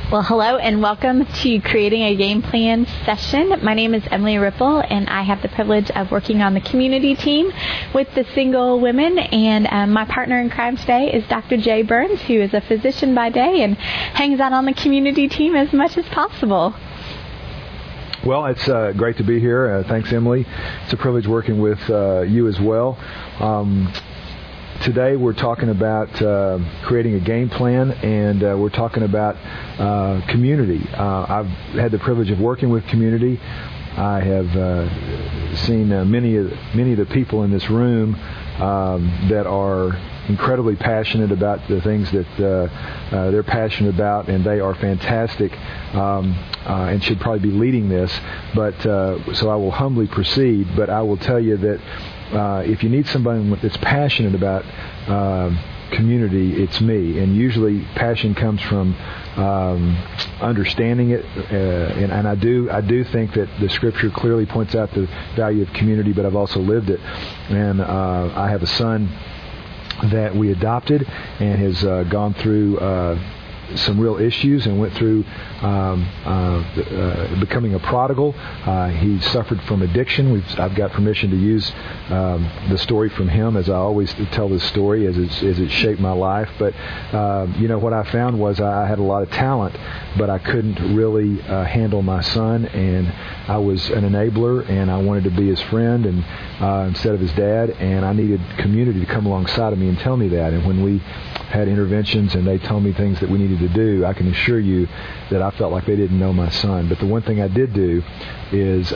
Well, hello and welcome to Creating a Game Plan session. My name is Emily Ripple, and I have the privilege of working on the community team with the single women. And my partner in crime today is Dr. Jay Burns, who is a physician by day and hangs out on the community team as much as possible. Well, it's great to be here. Thanks, Emily. It's a privilege working with you as well. Today we're talking about creating a game plan, and we're talking about community. I've had the privilege of working with community. I have seen many of the people in this room that are incredibly passionate about the things that they're passionate about, and they are fantastic and should probably be leading this. But so I will humbly proceed, but I will tell you that if you need somebody that's passionate about community, it's me. And usually passion comes from understanding it, and I do think that the Scripture clearly points out the value of community, but I've also lived it. And I have a son that we adopted and has gone through some real issues and went through becoming a prodigal. He suffered from addiction. I've got permission to use the story from him, as I always tell this story, as it shaped my life. But what I found was I had a lot of talent, but I couldn't really handle my son, and I was an enabler, and I wanted to be his friend and instead of his dad, and I needed community to come alongside of me and tell me that. And when we had interventions and they told me things that we needed to do, I can assure you that I felt like they didn't know my son. But the one thing I did do is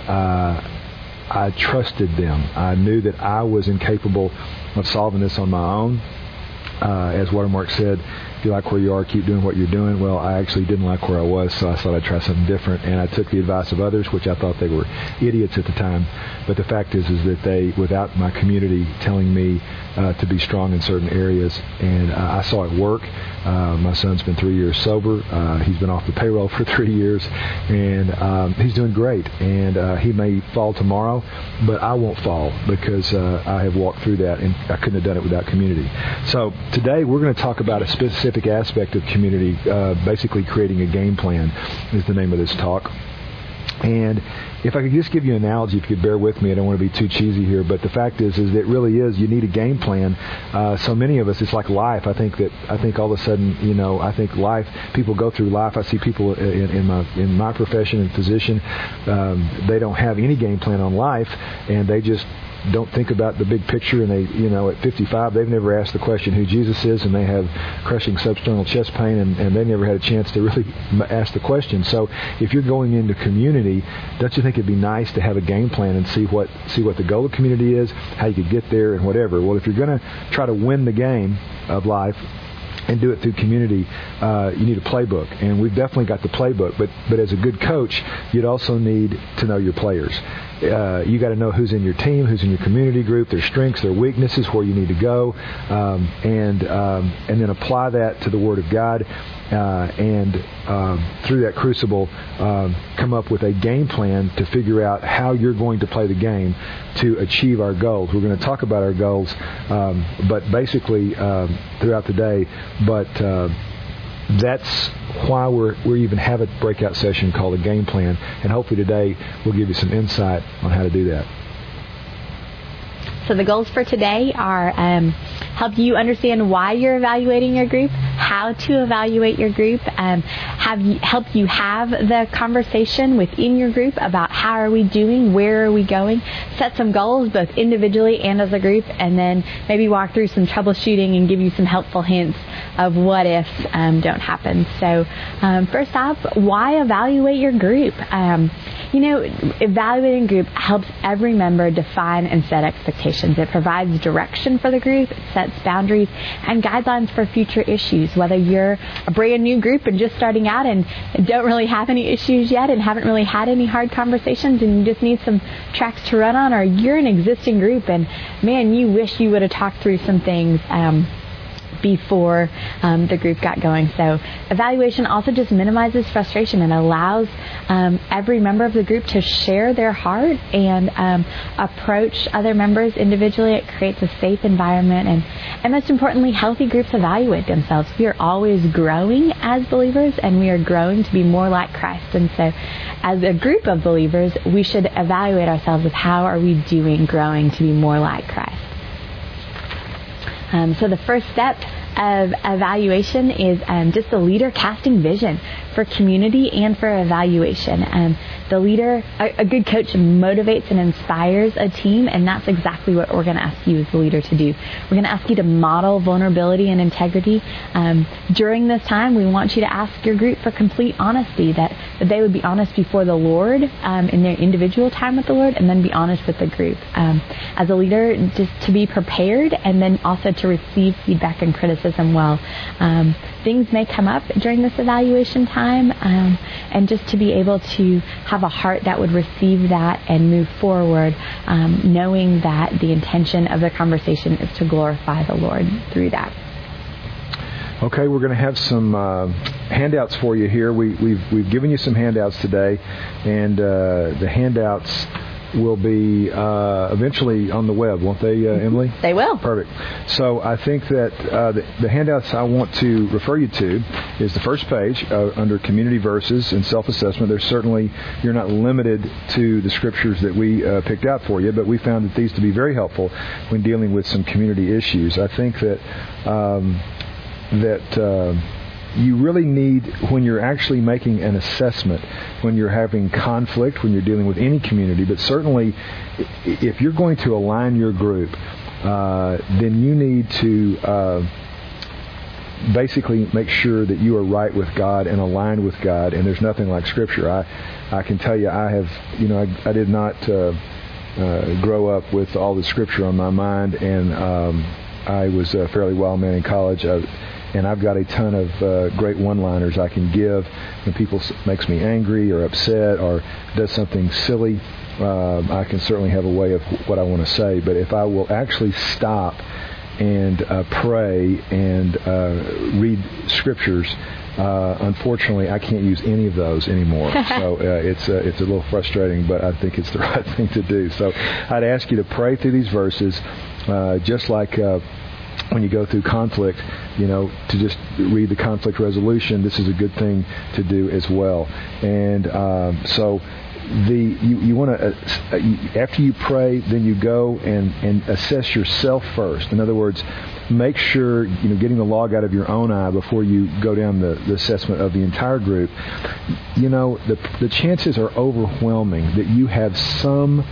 I trusted them. I knew that I was incapable of solving this on my own. As Watermark said, if you like where you are, keep doing what you're doing. Well, I actually didn't like where I was, so I thought I'd try something different, and I took the advice of others, which I thought they were idiots at the time. But the fact is that they, without my community telling me to be strong in certain areas, and I saw it work. My son's been 3 years sober. He's been off the payroll for 3 years, and he's doing great. And he may fall tomorrow, but I won't fall because I have walked through that, and I couldn't have done it without community. So today we're going to talk about a specific aspect of community, basically creating a game plan is the name of this talk. And if I could just give you an analogy, if you could bear with me, I don't want to be too cheesy here, but the fact is that it really is, you need a game plan. So many of us, it's like life. I think all of a sudden, I think life, people go through life. I see people in my profession and physician, they don't have any game plan on life, and they just don't think about the big picture, and they, at 55, they've never asked the question who Jesus is, and they have crushing substernal chest pain, and they never had a chance to really ask the question. So if you're going into community, don't you think it'd be nice to have a game plan and see what the goal of community is, how you could get there, and whatever? Well, if you're going to try to win the game of life and do it through community, you need a playbook. And we've definitely got the playbook, but as a good coach, you'd also need to know your players. You got to know who's in your team, who's in your community group, their strengths, their weaknesses, where you need to go, and then apply that to the Word of God, and through that crucible, come up with a game plan to figure out how you're going to play the game to achieve our goals. We're going to talk about our goals, but basically throughout the day. But that's why we even have a breakout session called a game plan, and hopefully today we'll give you some insight on how to do that. So the goals for today are help you understand why you're evaluating your group, how to evaluate your group, help you have the conversation within your group about how are we doing, where are we going, set some goals both individually and as a group, and then maybe walk through some troubleshooting and give you some helpful hints of what ifs don't happen. So first off, why evaluate your group? Evaluating group helps every member define and set expectations. It provides direction for the group, it sets boundaries and guidelines for future issues. Whether you're a brand new group and just starting out and don't really have any issues yet and haven't really had any hard conversations and you just need some tracks to run on, or you're an existing group and, man, you wish you would have talked through some things before the group got going. So evaluation also just minimizes frustration and allows every member of the group to share their heart and approach other members individually. It creates a safe environment, and most importantly, healthy groups evaluate themselves. We are always growing as believers, and we are growing to be more like Christ. And so as a group of believers, we should evaluate ourselves of how are we doing growing to be more like Christ. So the first step of evaluation is just the leader casting vision for community and for evaluation. The leader, a good coach, motivates and inspires a team, and that's exactly what we're going to ask you as the leader to do. We're going to ask you to model vulnerability and integrity. During this time, we want you to ask your group for complete honesty, that they would be honest before the Lord in their individual time with the Lord, and then be honest with the group. As a leader, just to be prepared, and then also to receive feedback and criticism well. Things may come up during this evaluation time, and just to be able to have a heart that would receive that and move forward, knowing that the intention of the conversation is to glorify the Lord through that. Okay, we're going to have some handouts for you here. We've given you some handouts today, and the handouts will be eventually on the web, won't they, Emily? They will. Perfect. So I think that the handouts I want to refer you to is the first page under community verses and self-assessment. There's certainly, you're not limited to the scriptures that we picked out for you, but we found that these to be very helpful when dealing with some community issues. I think that you really need, when you're actually making an assessment, when you're having conflict, when you're dealing with any community, but certainly if you're going to align your group, then you need to basically make sure that you are right with God and aligned with God, and there's nothing like Scripture. I can tell you, I did not grow up with all the Scripture on my mind, and I was a fairly wild man in college. And I've got a ton of great one-liners I can give when people makes me angry or upset or does something silly. I can certainly have a way of what I want to say. But if I will actually stop and pray and read scriptures, unfortunately, I can't use any of those anymore. So it's a little frustrating, but I think it's the right thing to do. So I'd ask you to pray through these verses, just like when you go through conflict, to just read the conflict resolution. This is a good thing to do as well. And so you want to, after you pray, then you go and assess yourself first. In other words, make sure, getting the log out of your own eye before you go down the assessment of the entire group. The chances are overwhelming that you have some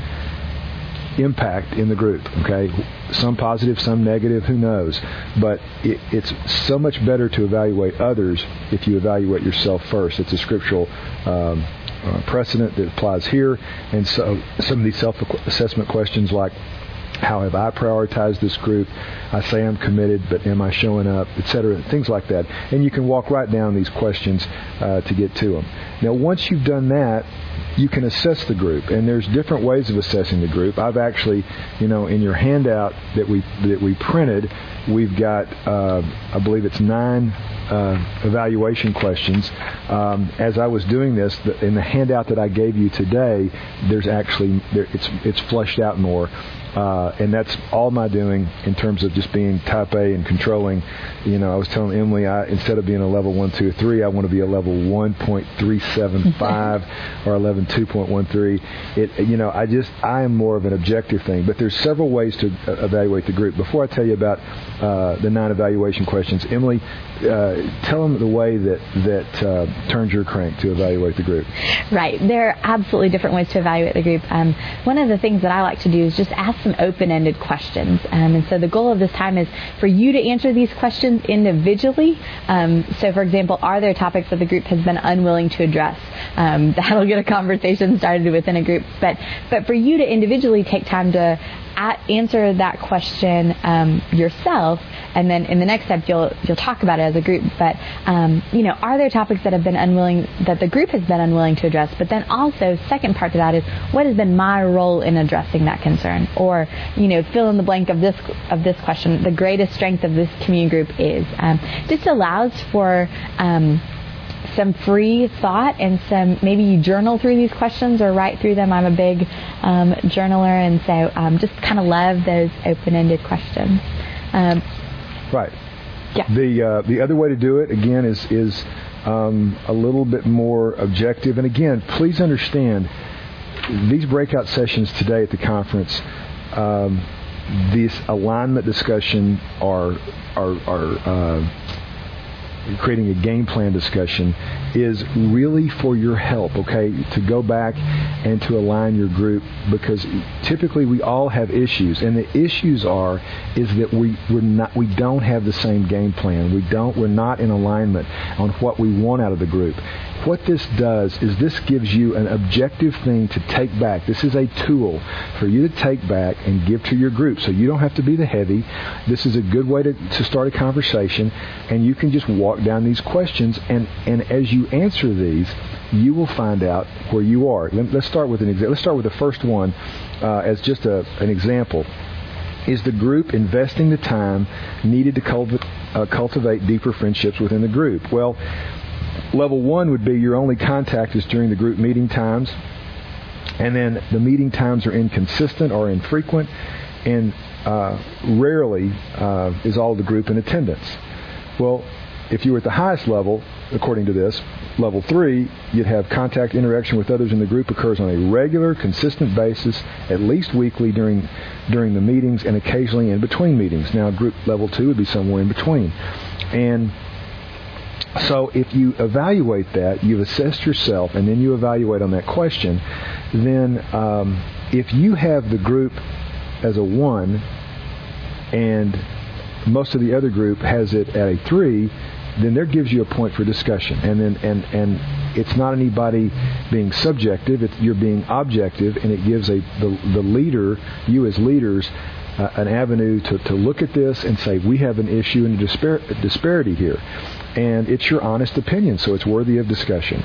impact in the group, okay? Some positive, some negative, who knows? But it's so much better to evaluate others if you evaluate yourself first. It's a scriptural precedent that applies here. And so some of these self-assessment questions like, how have I prioritized this group? I say I'm committed, but am I showing up? Etc. Things like that. And you can walk right down these questions to get to them. Now, once you've done that, you can assess the group, and there's different ways of assessing the group. I've actually, in your handout that we printed, we've got, I believe it's 9 evaluation questions. As I was doing this, in the handout that I gave you today, there's actually it's fleshed out more. And that's all my doing in terms of just being type A and controlling. I was telling Emily, instead of being a level 1, 2, or 3, I want to be a level 1.375 or 2.13. I am more of an objective thing. But there's several ways to evaluate the group. Before I tell you about the 9 evaluation questions, Emily, tell them the way that turns your crank to evaluate the group. Right. There are absolutely different ways to evaluate the group. One of the things that I like to do is just ask some open-ended questions. And so the goal of this time is for you to answer these questions individually. So, for example, are there topics that the group has been unwilling to address? that'll get a conversation started within a group. But for you to individually take time to answer that question yourself, and then in the next step you'll talk about it as a group. But are there topics that the group has been unwilling to address? But then also, second part to that is, what has been my role in addressing that concern? Or fill in the blank of this question. The greatest strength of this community group is. This allows for some free thought, and maybe you journal through these questions or write through them. I'm a big journaler, and so just kind of love those open-ended questions. Right. Yeah. The other way to do it, again, is a little bit more objective. And again, please understand, these breakout sessions today at the conference, this alignment discussion are creating a game plan discussion is really for your help, okay, to go back and to align your group, because typically we all have issues, and the issues is that we don't have the same game plan. We're not in alignment on what we want out of the group. What this does is this gives you an objective thing to take back. This is a tool for you to take back and give to your group. So you don't have to be the heavy. This is a good way to start a conversation, and you can just walk down these questions, and as you answer these, you will find out where you are. Let's start with an example. Let's start with the first one as just an example. Is the group investing the time needed to cultivate deeper friendships within the group? Well, level 1 would be your only contact is during the group meeting times, and then the meeting times are inconsistent or infrequent, and rarely is all of the group in attendance. Well, if you were at the highest level, according to this, level 3, you'd have contact interaction with others in the group occurs on a regular, consistent basis, at least weekly during the meetings and occasionally in between meetings. Now, group level 2 would be somewhere in between. And so if you evaluate that, you've assessed yourself, and then you evaluate on that question, then if you have the group as a 1 and most of the other group has it at a 3, then there gives you a point for discussion. And it's not anybody being subjective, you're being objective, and it gives the leader, you as leaders, an avenue to look at this and say, we have an issue and a disparity here. And it's your honest opinion, so it's worthy of discussion.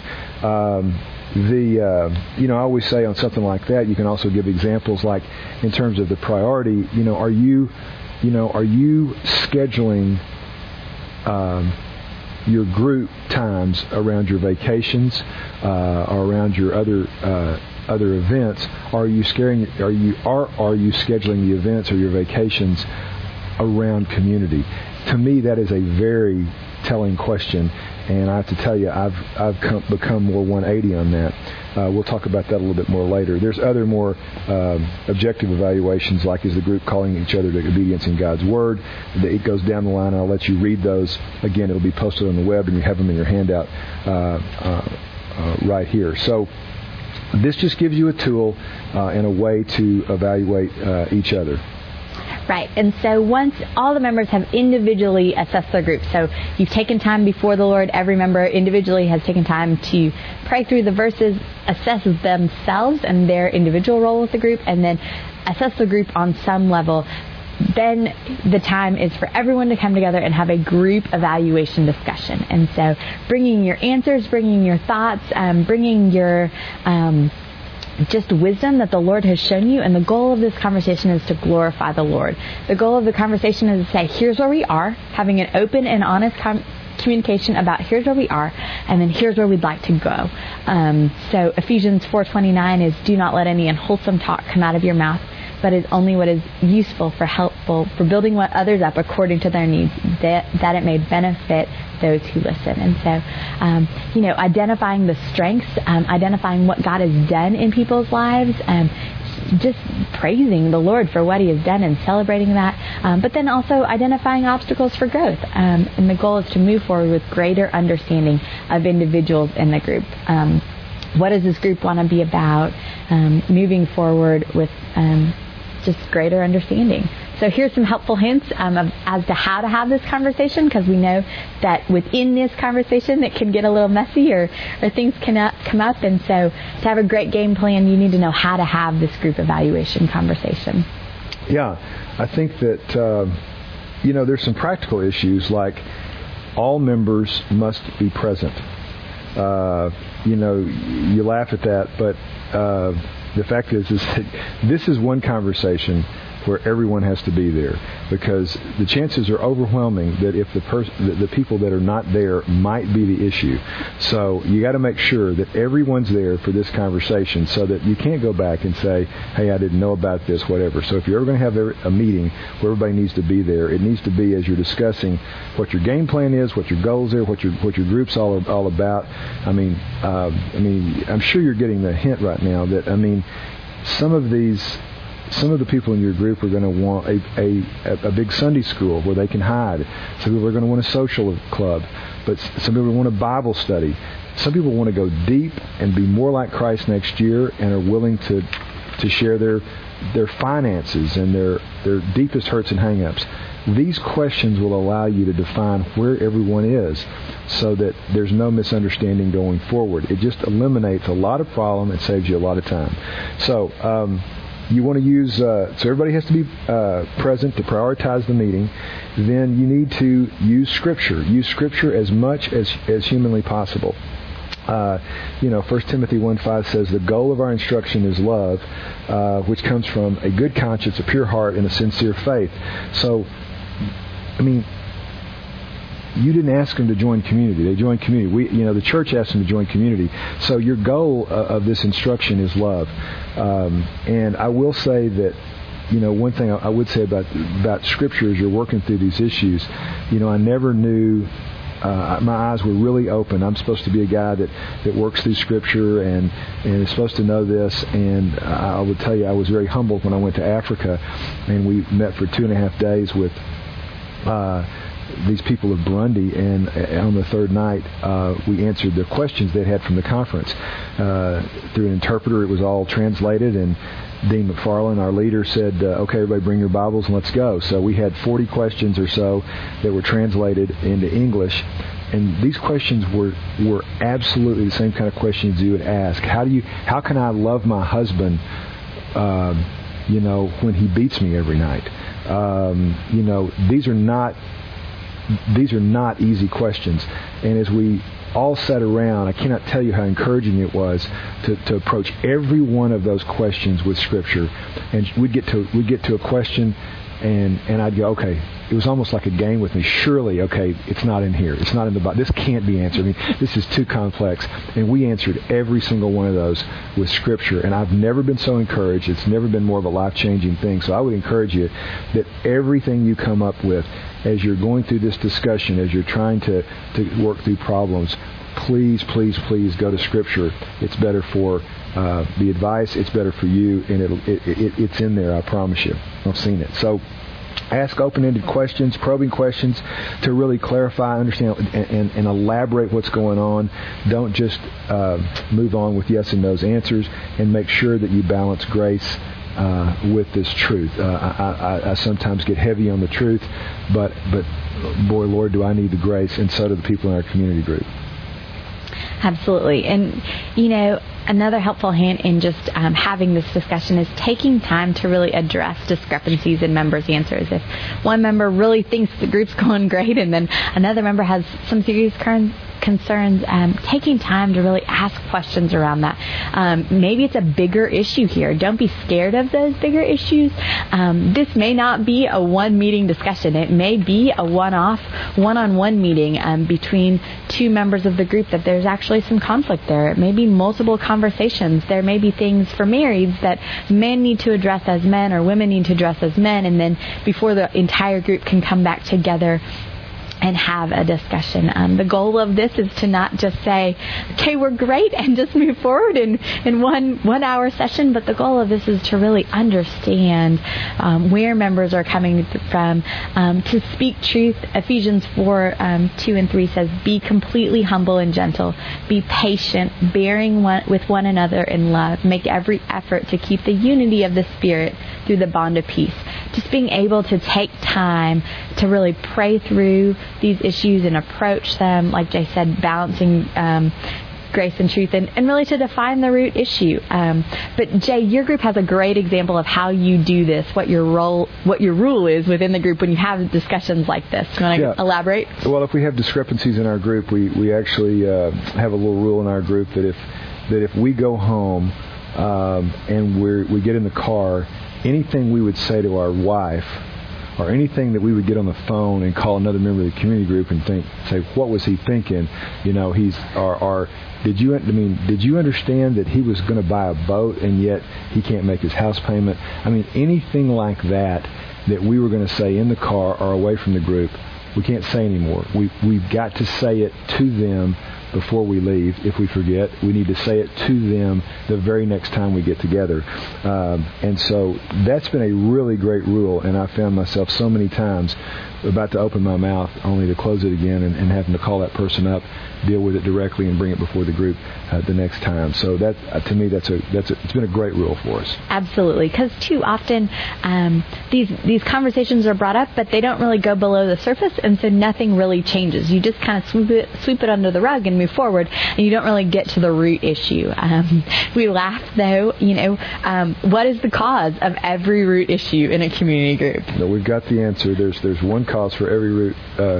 I always say on something like that, you can also give examples like in terms of the priority. Are you scheduling your group times around your vacations or around your other events? Are you scheduling the events or your vacations around community? To me, that is a very telling question, and I have to tell you, I've become more 180 on that. We'll talk about that a little bit more later. There's other more objective evaluations, like is the group calling each other to obedience in God's Word. It goes down the line, and I'll let you read those. Again, it'll be posted on the web, and you have them in your handout right here. So this just gives you a tool and a way to evaluate each other. Right. And so once all the members have individually assessed their group, so you've taken time before the Lord, every member individually has taken time to pray through the verses, assess themselves and their individual role with the group, and then assess the group on some level, then the time is for everyone to come together and have a group evaluation discussion. And so bringing your answers, bringing your thoughts, bringing your just wisdom that the Lord has shown you, and the goal of this conversation is to glorify the Lord. The goal of the conversation is to say, here's where we are, having an open and honest communication about here's where we are, and then here's where we'd like to go. So Ephesians 4:29 is, do not let any unwholesome talk come out of your mouth, but is only what is useful, helpful, for building others up according to their needs, that it may benefit those who listen. And so, identifying the strengths, identifying what God has done in people's lives, just praising the Lord for what He has done and celebrating that, but then also identifying obstacles for growth. And the goal is to move forward with greater understanding of individuals in the group. What does this group want to be about? Moving forward with just greater understanding. So here's some helpful hints as to how to have this conversation, because we know that within this conversation it can get a little messy or things can come up. And so to have a great game plan, you need to know how to have this group evaluation conversation. Yeah, I think that, there's some practical issues like all members must be present. You laugh at that, but the fact is that this is one conversation where everyone has to be there, because the chances are overwhelming that if the people that are not there might be the issue. So you got to make sure that everyone's there for this conversation, so that you can't go back and say, hey, I didn't know about this, whatever. So if you're ever going to have a meeting where everybody needs to be there, it needs to be as you're discussing what your game plan is, what your goals are, what your group's all about. I'm sure you're getting the hint right now that some of the people in your group are going to want a big Sunday school where they can hide. Some people are going to want a social club, but some people want a Bible study. Some people want to go deep and be more like Christ next year and are willing to share their finances and their deepest hurts and hang-ups. These questions will allow you to define where everyone is so that there's no misunderstanding going forward. It just eliminates a lot of problem and saves you a lot of time. So, you want to use, so everybody has to be present to prioritize the meeting. Then you need to use Scripture. Use Scripture as much as humanly possible. 1 Timothy 1:5 says, the goal of our instruction is love, which comes from a good conscience, a pure heart, and a sincere faith. So, you didn't ask them to join community. They joined community. The church asked them to join community. So your goal of this instruction is love. And I will say that, one thing I would say about Scripture as you're working through these issues, I never knew, my eyes were really open. I'm supposed to be a guy that works through Scripture and is supposed to know this. And I would tell you, I was very humbled when I went to Africa, and we met for 2.5 days with these people of Burundi, and on the third night we answered the questions they had from the conference through an interpreter. It was all translated, and Dean McFarland, our leader, said, okay, everybody bring your Bibles and let's go. So we had 40 questions or so that were translated into English, and these questions were absolutely the same kind of questions you would ask. How can I love my husband when he beats me every night? These are not easy questions. And as we all sat around, I cannot tell you how encouraging it was to approach every one of those questions with Scripture. And we'd get to a question, and I'd go, okay, it was almost like a game with me. Surely, okay, it's not in here. It's not in the Bible. This can't be answered. This is too complex. And we answered every single one of those with Scripture. And I've never been so encouraged. It's never been more of a life-changing thing. So I would encourage you that everything you come up with as you're going through this discussion, as you're trying to work through problems, please go to Scripture. It's better for the advice. It's better for you, and it's in there, I promise you. I've seen it. So ask open-ended questions, probing questions to really clarify, understand, and elaborate what's going on. Don't just move on with yes and no's answers, and make sure that you balance grace with this truth. I sometimes get heavy on the truth, but boy, Lord, do I need the grace, and so do the people in our community group. Absolutely. And, another helpful hint in just having this discussion is taking time to really address discrepancies in members' answers. If one member really thinks the group's going great and then another member has some serious concerns, taking time to really ask questions around that. Maybe it's a bigger issue here. Don't be scared of those bigger issues. This may not be a one-meeting discussion. It may be a one-off, one-on-one meeting between two members of the group that there's actually some conflict there. It may be multiple conversations. There may be things for marrieds that men need to address as men or women need to address as men, and then before the entire group can come back together and have a discussion. The goal of this is to not just say, okay, we're great, and just move forward in one hour session, but the goal of this is to really understand where members are coming from, to speak truth. Ephesians 4:2-3 says, be completely humble and gentle, be patient, bearing with one another in love, make every effort to keep the unity of the Spirit through the bond of peace. Just being able to take time to really pray through these issues and approach them, like Jay said, balancing grace and truth, and really to define the root issue. But Jay, your group has a great example of how you do this, what your rule is within the group when you have discussions like this. You want to elaborate? Well, if we have discrepancies in our group, we actually have a little rule in our group that if we go home and we get in the car, anything we would say to our wife, or anything that we would get on the phone and call another member of the community group and say, what was he thinking? Did you understand that he was going to buy a boat and yet he can't make his house payment? I mean, anything like that we were going to say in the car or away from the group, we can't say anymore. We've got to say it to them before we leave. If we forget, we need to say it to them the very next time we get together. And so that's been a really great rule, and I found myself so many times about to open my mouth only to close it again and having to call that person up, deal with it directly, and bring it before the group the next time. So that, to me, it's been a great rule for us. Absolutely, because too often these conversations are brought up, but they don't really go below the surface, and so nothing really changes. You just kind of sweep it under the rug and move forward, and you don't really get to the root issue. We laugh, though. What is the cause of every root issue in a community group? No, we've got the answer. There's one cause for every root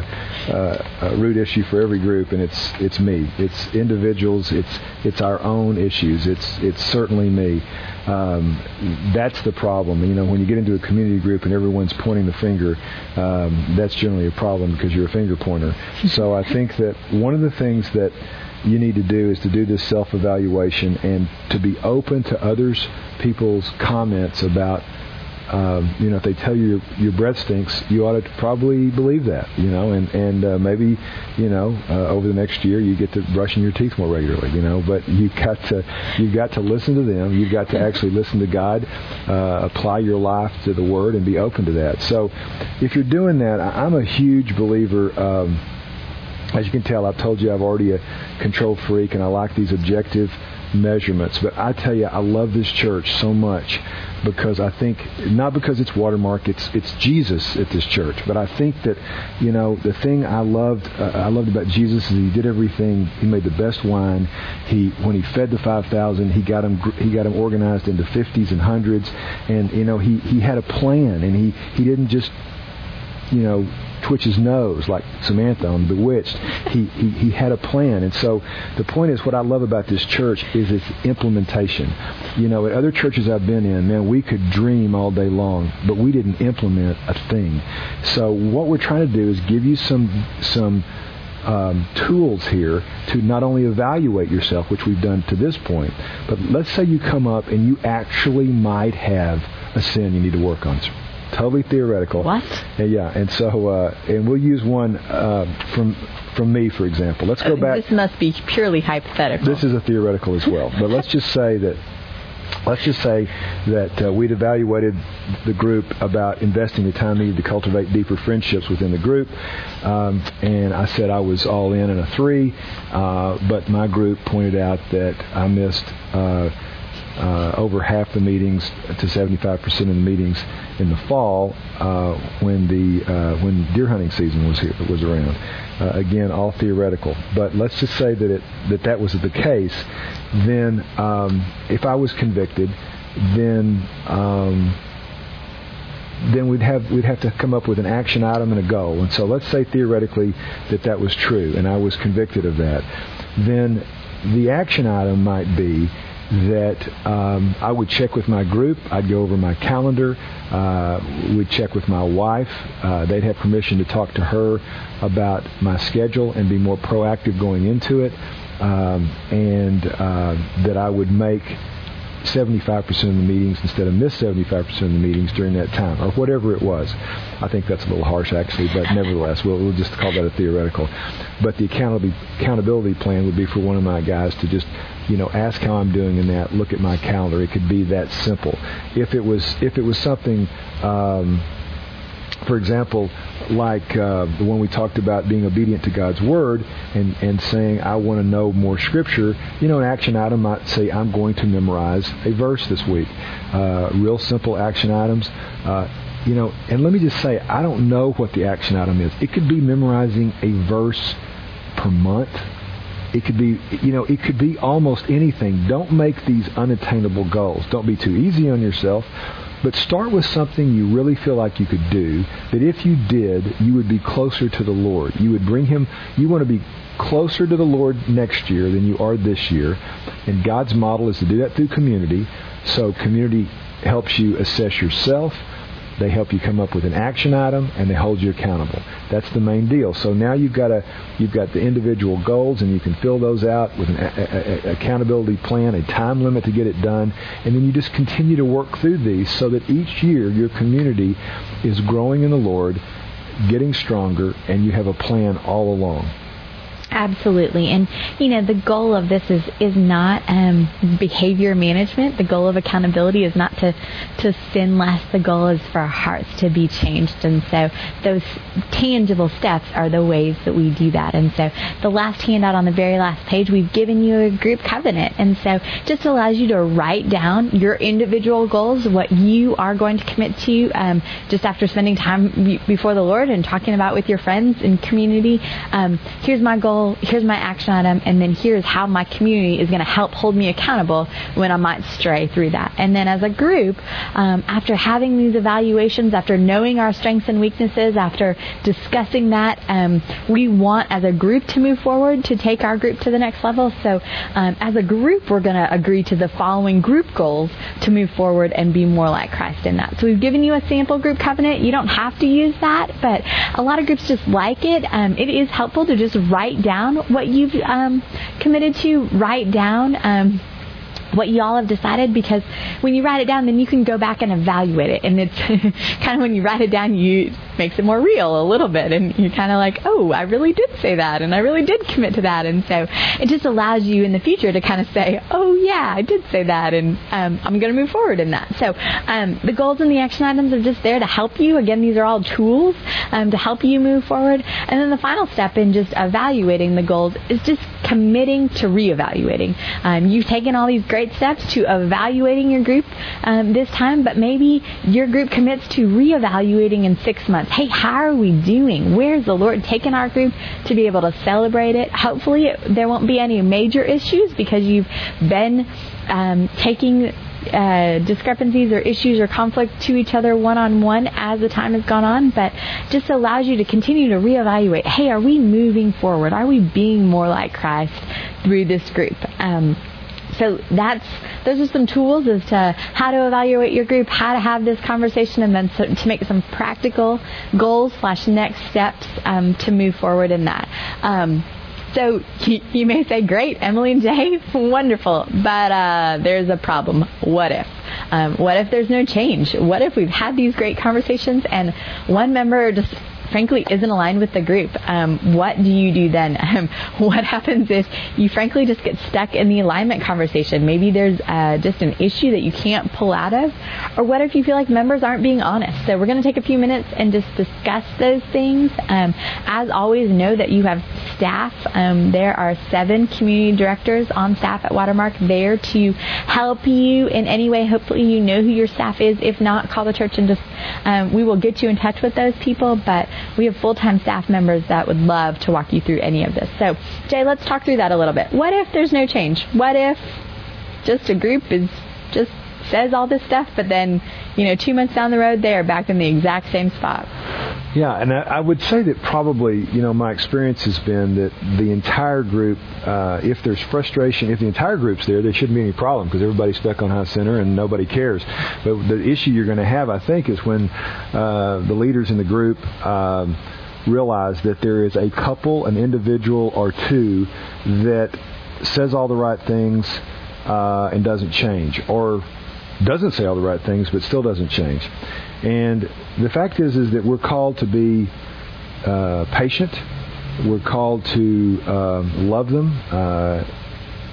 issue for every group, and it's me. It's individuals. It's our own issues. It's certainly me. That's the problem. When you get into a community group and everyone's pointing the finger, that's generally a problem because you're a finger pointer. So I think that one of the things that you need to do is to do this self-evaluation and to be open to people's comments about, if they tell you your breath stinks, you ought to probably believe that, and maybe, over the next year you get to brushing your teeth more regularly, but you've got to listen to them. You've got to actually listen to God, apply your life to the Word, and be open to that. So if you're doing that, I'm a huge believer. As you can tell, I've told you I'm already a control freak, and I like these objective measurements. But I tell you, I love this church so much because I think, not because it's Watermark, it's Jesus at this church. But I think that, the thing I loved about Jesus is he did everything. He made the best wine. When he fed the 5,000, he got them organized into 50s and 100s, and he had a plan, and he didn't just twitch his nose like Samantha on Bewitched. He had a plan. And so the point is, what I love about this church is its implementation. At other churches I've been in, man, we could dream all day long, but we didn't implement a thing. So what we're trying to do is give you some tools here to not only evaluate yourself, which we've done to this point, but let's say you come up and you actually might have a sin you need to work on. Totally theoretical. What? Yeah, and so and we'll use one from me, for example. Let's go back. This must be purely hypothetical. This is a theoretical as well, but let's just say that we'd evaluated the group about investing the time needed to cultivate deeper friendships within the group, and I said I was all in a 3, but my group pointed out that I missed over half the meetings to 75% of the meetings in the fall when deer hunting season was around. Again, all theoretical. But let's just say that was the case. Then, if I was convicted, then we'd have to come up with an action item and a goal. And so let's say theoretically that was true, and I was convicted of that. Then the action item might be that I would check with my group. I'd go over my calendar. We'd check with my wife. They'd have permission to talk to her about my schedule and be more proactive going into it. And that I would make 75% of the meetings instead of miss 75% of the meetings during that time, or whatever it was. I think that's a little harsh, actually, but nevertheless, we'll just call that a theoretical. But the accountability plan would be for one of my guys to just, ask how I'm doing in that, look at my calendar. It could be that simple. If it was something, for example, like the one we talked about, being obedient to God's Word and saying, I want to know more Scripture. An action item might say, I'm going to memorize a verse this week. Real simple action items. And let me just say, I don't know what the action item is. It could be memorizing a verse per month. It could be, it could be almost anything. Don't make these unattainable goals. Don't be too easy on yourself. But start with something you really feel like you could do, that if you did, you would be closer to the Lord. You would bring Him, you want to be closer to the Lord next year than you are this year. And God's model is to do that through community. So community helps you assess yourself. They help you come up with an action item, and they hold you accountable. That's the main deal. So now you've got the individual goals, and you can fill those out with an accountability plan, a time limit to get it done, and then you just continue to work through these so that each year your community is growing in the Lord, getting stronger, and you have a plan all along. Absolutely. And, the goal of this is not behavior management. The goal of accountability is not to sin less. The goal is for our hearts to be changed. And so those tangible steps are the ways that we do that. And so the last handout on the very last page, we've given you a group covenant. And so it just allows you to write down your individual goals, what you are going to commit to just after spending time before the Lord and talking about with your friends and community. Here's my goal. Here's my action item, and then here's how my community is going to help hold me accountable when I might stray through that. And then as a group, after having these evaluations, after knowing our strengths and weaknesses, after discussing that, we want as a group to move forward, to take our group to the next level. So as a group, we're going to agree to the following group goals to move forward and be more like Christ in that. So we've given you a sample group covenant. You don't have to use that, but a lot of groups just like it. It is helpful to just write down what you've committed to, write down what you all have decided, because when you write it down, then you can go back and evaluate it. And it's kind of when you write it down, it makes it more real a little bit. And you're kind of like, oh, I really did say that, and I really did commit to that. And so it just allows you in the future to kind of say, oh, yeah, I did say that, and I'm going to move forward in that. So the goals and the action items are just there to help you. Again, these are all tools to help you move forward. And then the final step in just evaluating the goals is just committing to reevaluating. You've taken all these great steps to evaluating your group this time, but maybe your group commits to reevaluating in 6 months. Hey, how are we doing? Where's the Lord taking our group to be able to celebrate it? Hopefully there won't be any major issues because you've been taking discrepancies or issues or conflict to each other one-on-one as the time has gone on, but just allows you to continue to reevaluate. Hey, are we moving forward? Are we being more like Christ through this group? So those are some tools as to how to evaluate your group, how to have this conversation, and then to make some practical goals / next steps to move forward in that. So you may say, great, Emily and Jay, wonderful, but there's a problem. What if? What if there's no change? What if we've had these great conversations and one member just frankly isn't aligned with the group? What do you do then? What happens if you frankly just get stuck in the alignment conversation? Maybe there's just an issue that you can't pull out of. Or what if you feel like members aren't being honest? So we're going to take a few minutes and just discuss those things. As always, know that you have staff. There are 7 community directors on staff at Watermark there to help you in any way. Hopefully you know who your staff is. If not, call the church and just we will get you in touch with those people. But we have full-time staff members that would love to walk you through any of this. So, Jay, let's talk through that a little bit. What if there's no change? What if just a group just says all this stuff, but then, 2 months down the road, they are back in the exact same spot? Yeah, and I would say that probably, my experience has been that the entire group, if there's frustration, if the entire group's there shouldn't be any problem because everybody's stuck on High Center and nobody cares. But the issue you're going to have, I think, is when the leaders in the group realize that there is a couple, an individual or two that says all the right things and doesn't change, or doesn't say all the right things but still doesn't change. And the fact is that we're called to be patient. We're called to love them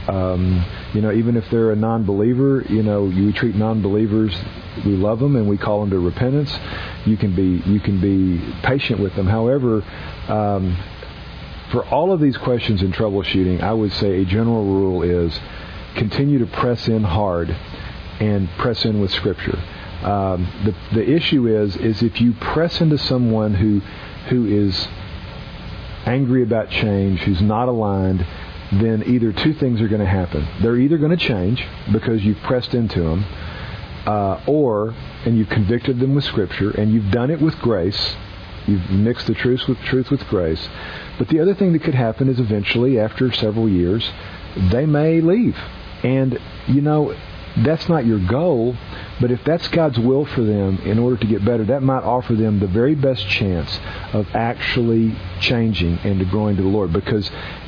Even if they're a non-believer, we treat non-believers, we love them and we call them to repentance. You can be patient with them. However, for all of these questions in troubleshooting, I would say a general rule is continue to press in hard and press in with Scripture. The issue is if you press into someone who is angry about change, who's not aligned, then either two things are going to happen. They're either going to change because you've pressed into them, and you've convicted them with Scripture, and you've done it with grace. You've mixed the truth with grace. But the other thing that could happen is eventually, after several years, they may leave. And, that's not your goal, but if that's God's will for them in order to get better, that might offer them the very best chance of actually changing and to growing to the Lord. Because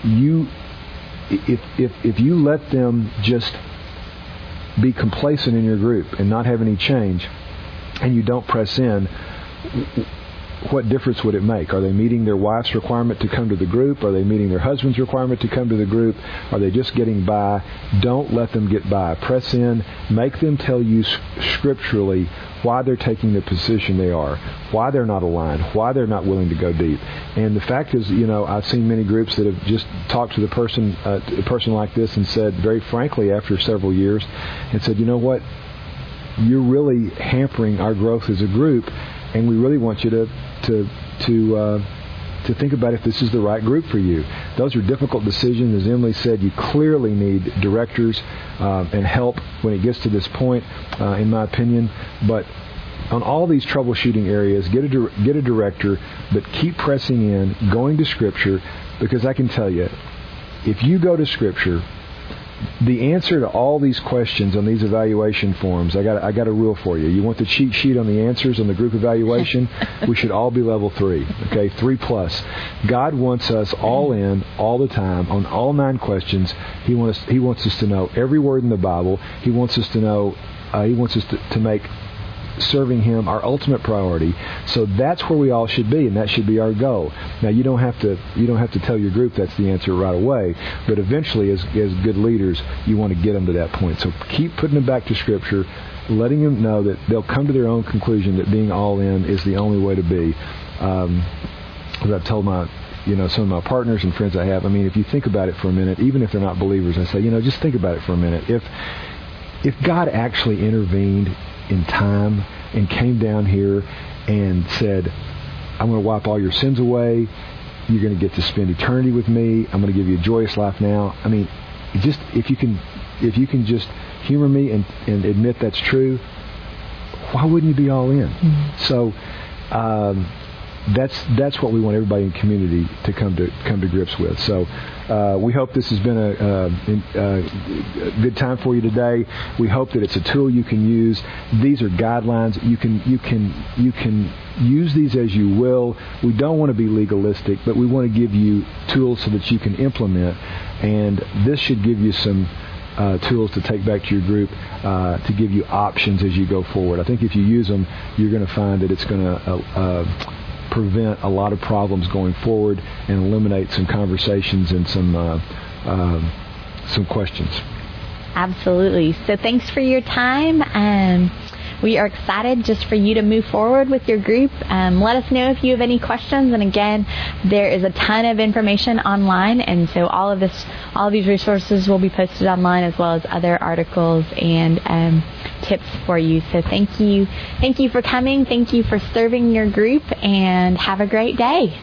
if you let them just be complacent in your group and not have any change, and you don't press in, what difference would it make? Are they meeting their wife's requirement to come to the group? Are they meeting their husband's requirement to come to the group? Are they just getting by? Don't let them get by. Press in. Make them tell you scripturally why they're taking the position they are, why they're not aligned, why they're not willing to go deep. And the fact is, I've seen many groups that have just talked to a person like this and said very frankly after several years and said, you know what, you're really hampering our growth as a group, and we really want you to think about if this is the right group for you. Those are difficult decisions. As Emily said, you clearly need directors and help when it gets to this point, in my opinion. But on all these troubleshooting areas, get a director, but keep pressing in, going to Scripture, because I can tell you, if you go to Scripture, the answer to all these questions on these evaluation forms, I got a rule for you. You want the cheat sheet on the answers on the group evaluation? We should all be level 3. Okay, 3+. God wants us all in, all the time, on all 9 questions. He wants us to know every word in the Bible. He wants us to know. He wants us to make serving Him our ultimate priority. So that's where we all should be, and that should be our goal. Now, you don't have to tell your group that's the answer right away, but eventually, as good leaders, you want to get them to that point. So keep putting them back to Scripture, letting them know that they'll come to their own conclusion that being all in is the only way to be. As I've told some of my partners and friends I have, if you think about it for a minute, even if they're not believers, I say, just think about it for a minute. If God actually intervened in time and came down here and said, I'm going to wipe all your sins away, you're going to get to spend eternity with me, I'm going to give you a joyous life now. Just if you can just humor me and admit that's true, why wouldn't you be all in? Mm-hmm. So that's what we want everybody in community to come to grips with. So we hope this has been a good time for you today. We hope that it's a tool you can use. These are guidelines. You can use these as you will. We don't want to be legalistic, but we want to give you tools so that you can implement. And this should give you some tools to take back to your group to give you options as you go forward. I think if you use them, you're going to find that it's going to prevent a lot of problems going forward and eliminate some conversations and some questions. Absolutely. So thanks for your time. We are excited just for you to move forward with your group. Let us know if you have any questions. And again, there is a ton of information online, and so all of these resources will be posted online, as well as other articles and tips for you. So thank you for coming. Thank you for serving your group, and have a great day.